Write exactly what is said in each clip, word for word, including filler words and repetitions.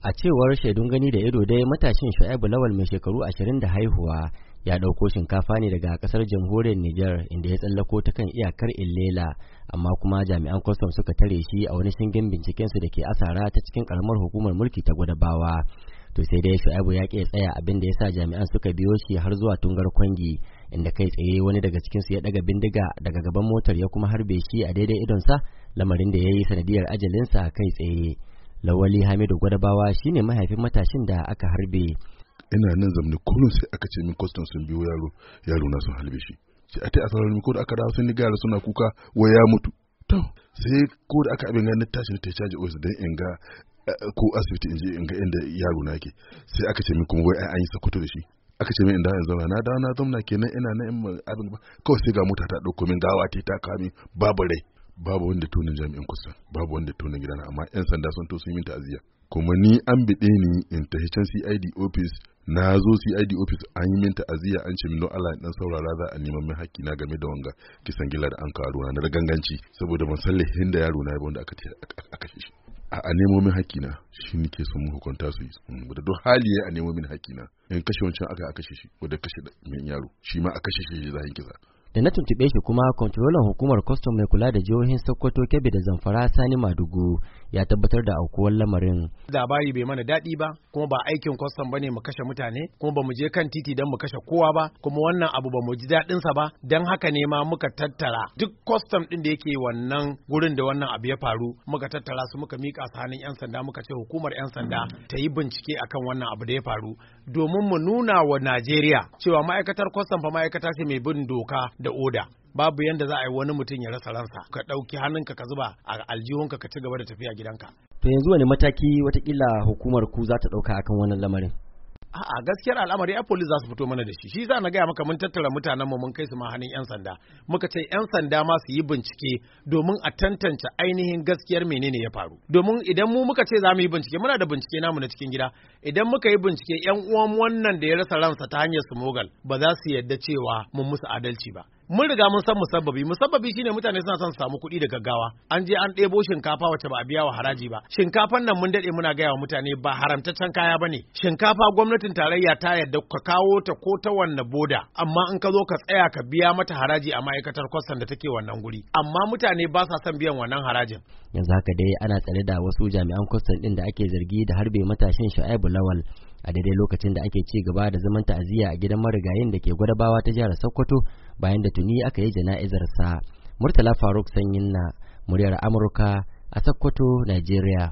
A cewar shaidun gani da ido dai matashin Shu'aibu Lawal mai shekaru ashirin da haihuwa ya ɗauko shinkafa ne daga ƙasar jamhuriyar Nijar inda ya tsallako ta kan iyakar Illela amma kuma jami'an kwastam suka tare shi a wani shingen binciken su da ke Asara ta cikin ƙaramar hukumar mulki ta Gwadabawa. To sai dai Shu'aibu ya ƙi tsaya abin da ya sa jami'an suka biyo shi har zuwa Tungar Kwangi inda kai tsaye wani daga cikin su ya daga bindiga daga gaban motar ya kuma harbe shi a daidai idonsa lamarin da ya yi sanadiyar ajalinsa kai tsaye. Lawali Hamidu Gwadabawa shine mahaifin matashin da aka harbe. Ina nan zamani kullum sai aka ce min kwastam sun biyo yaro yaro na sun halbe shi. Sai a tai asarar mi ko da aka dawo sun ga yaro suna kuka wai ya mutu. To sai ko da aka abin ganin tashi ta caji osu dan in ga ko asibiti in je in ga inda yaro na yake. Sai aka ce min kuma wai an yi sakuto da shi. Aka ce min inda in zauna na dawo na zauna kenan ina nan in abin ba kawai sai ga mota ta dauko min gawa ta ta kami babu rai. Babu wanda tonin jami'in kusa babu wanda tonin gidana amma yan sanda sun to sun yi ta'aziyya kuma ni an bide ni in tafi can C I D office na zo C I D office an yi min ta'aziyya an ce min don Allah dan saurara za a neman min haƙƙi na game da wanga kisan gilla da an kawo na da ganganci saboda ban san lahin da yaro na ba wanda aka aka shi a a nemo min haƙƙi na shi nake son mu hukunta su da duk hali ya a nemo min haƙƙi na in kashe wancan aka aka shi wanda kashe min yaro shi ma a kashe shi zai kisa. Da na tuntuɓe shi kuma kontrolan hukumar kwastam mai kula da jihohin Sokoto, Kebbi da Zamfara Sani Madugu ya tabbatar da aukuwar lamarin. Labari bai mana daɗi ba kuma ba aikin kwastam bane mu kashe mutane kuma ba mu je kan titi don mu kashe kowa ba kuma wannan abu ba mu ji daɗin sa ba don haka ne ma muka tattara duk kwastam ɗin da yake wannan gurin da wannan abu ya faru muka tattara su muka mika su hannun 'yan sanda muka ce hukumar 'yan sanda ta yi bincike akan wannan abu da ya faru domin mu nuna wa Najeriya cewa ma'aikatar kwastam fa ma'aikata ce mai bin doka da oda. Babu yanda za a yi wani mutum ya rasa ransa ka ɗauki hannunka ka zuba a aljihunka ka ci gaba da tafiya gidanka. To yanzu wani mataki watakila hukumar ku za ta ɗauka akan wannan lamarin? A'a gaskiyar al'amari ya police za su fito mana da shi shi za na gaya maka mun tattara mutanen mu mun kai su ma hannun 'yan sanda muka ce 'yan sanda ma su yi bincike domin a tantance ainihin gaskiyar menene ya faru domin idan mu muka ce za mu yi bincike muna da bincike namu na cikin gida idan muka yi bincike 'yan uwan wannan da ya rasa ransa ta hanyar smogal ba za su yadda cewa mun musu adalci ba. Mun riga mun san musabbabi musabbabi shine mutane suna son su samu kuɗi da gaggawa an je an ɗebo shinkafa wacce ba a biya wa haraji ba shinkafan nan mun daɗe muna gaya wa mutane ba haramtaccen kaya bane shinkafa gwamnatin tarayya ta yadda ka kawo ta ko ta wanne boda amma in ka zo ka tsaya ka biya mata haraji a ma'aikatar kwastan da take wannan guri amma mutane ba sa son biyan wannan harajin. Yanzu haka dai ana tsare da wasu jami'an kwastan ɗin da ake zargi da harbe matashin Shu'aibu Lawal a daidai lokacin da ake ci gaba da zaman ta'aziyya a gidan marigayin da ke Gwadabawa ta jihar Sokoto bayan da tuni aka yi jana'izar sa. Murtala Faruk Sanyin na muryar Amurka a Sokoto, Najeriya.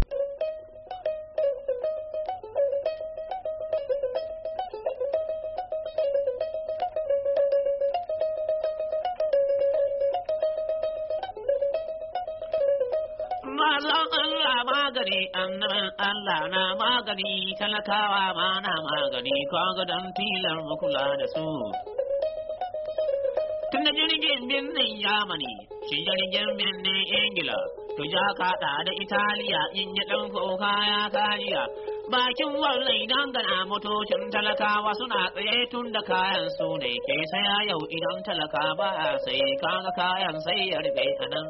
magani, annaban Allah na magani, talakawa ma na magani, kaga don tilar makula da su. Tun da jirgin birnin Yamani, shi jirgin birnin Ingila, to ja kaɗa da Italiya in yi ɗauko kaya kariya. Bakin wallai dangana motocin talakawa suna tsaye tun da kayan su ne ke saya yau idan talaka ba sai kaga kayan sai ya rufe a nan.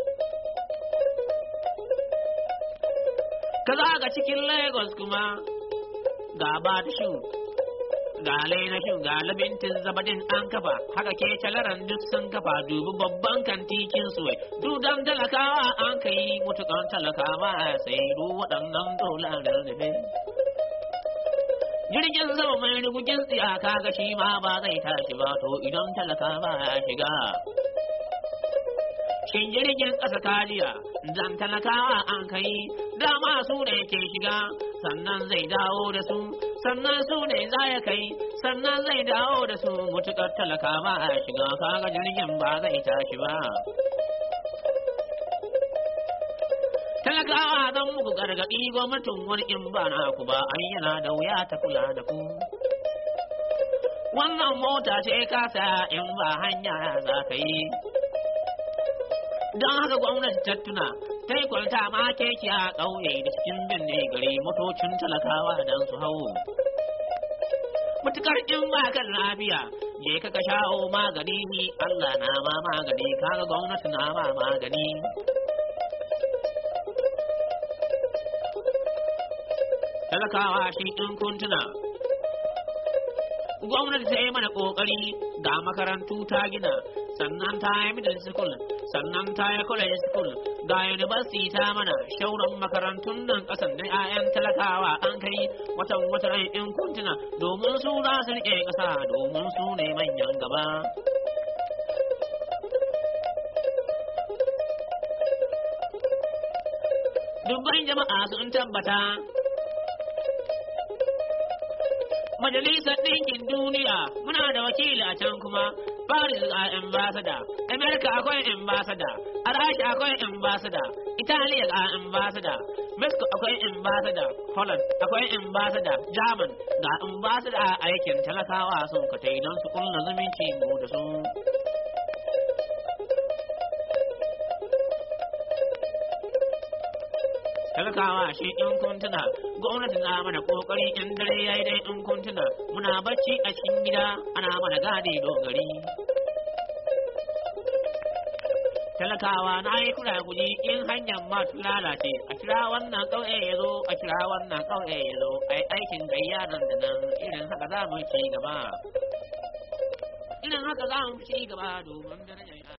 Ka zaga cikin Lagos kuma ga Batishu, ga Lainashu, ga Labintin Zabadin an kafa, haka ke calaran duk sun kafa dubi babban kantikin suwai. Dudan talakawa an kai mutukan talakawa sai du waɗannan dolarar da ne. Jirgin sama mai rigugin tsiyaka ga shi ma ba zai tashi ba to idan talakawa ya shiga. Shin jirgin ƙasa kaliya dan talakawa an kai dama su ne ke shiga sannan zai dawo da su sannan su ne za ya kai sannan zai dawo da su mutukar talakawa a shiga kaga jirgin ba zai tashi ba. Talakawa zan muku gargaɗi gwamnatin wani in ba na ku ba an yana da wuya ta kula da ku. Wannan mota ce kasa in ba hanya za ka yi. Don haka gwamnati ta tuna ta yi kwalta ma keke a ƙauye da cikin binne gari motocin talakawa don su hau. Mutukar in ba kan lafiya je ka ka shawo magani Allah na ma magani kaga gwamnati na ma magani. talakawa shi in kuntuna gwamnati ta yi mana kokari ga makarantu ta gina sannan ta yi middle school sannan ta yi college school ga university ta mana shauran makarantun nan kasan da 'ya'yan talakawa an kai watan watan in kuntuna domin su za su rike kasa domin su ne manyan gaba dubban jama'a sun tabbata Majalisar Ɗinkin Duniya muna da wakili a can kuma Paris a ambassador, America akwai ambassador, Rasha akwai ambassador, Italiya a ambassador, Mexico akwai ambassador, Holland akwai ambassador, German ga ambassador a aikin talakawa sun ka tai don su kulla zumunci mu da su. Talakawa shi in kuntuna gwamnati na mana kokari in dare yayi dai in kuntuna muna bacci a cikin gida ana mana gadi dogari talakawa na yi kula guji in hanyar ma lalace a kira wannan kauye ya zo a kira wannan kauye ya zo ai aikin gayya nan da nan irin haka za mu ci gaba irin haka za mu ci gaba domin darajar